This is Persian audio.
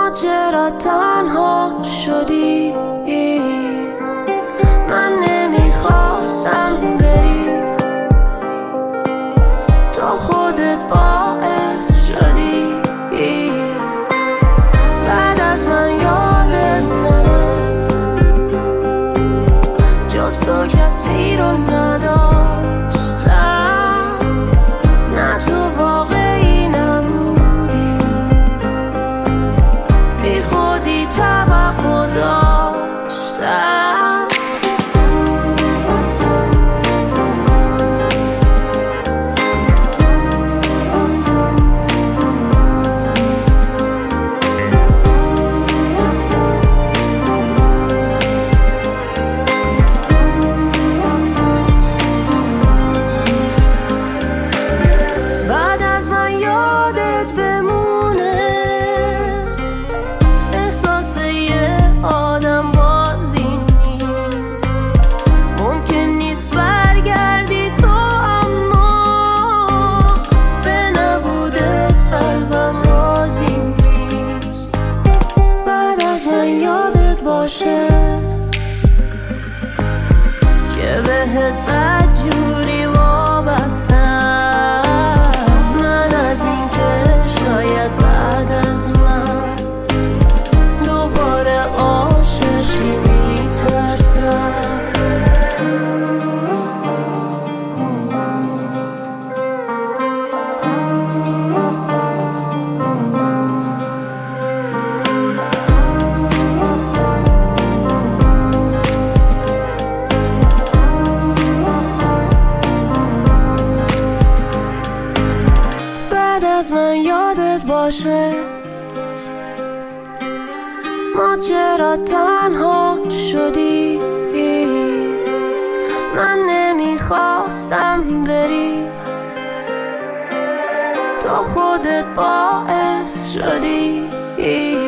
ما چرا تنها شدی؟ من نمیخواستم بری، تو خودت باعث شدی. بعد از من یادت نره، جز تو کسی رو نداشتم. نه تو واقعی نبودی، بی خودی توقع داشتم. که بهت بدجوری وابستم. من از این که شاید بعد از من دوباره عاشقی میترسم. از من یادت باشه ما چرا تنها شدی. من نمیخواستم بری، تو خودت باعث شدی.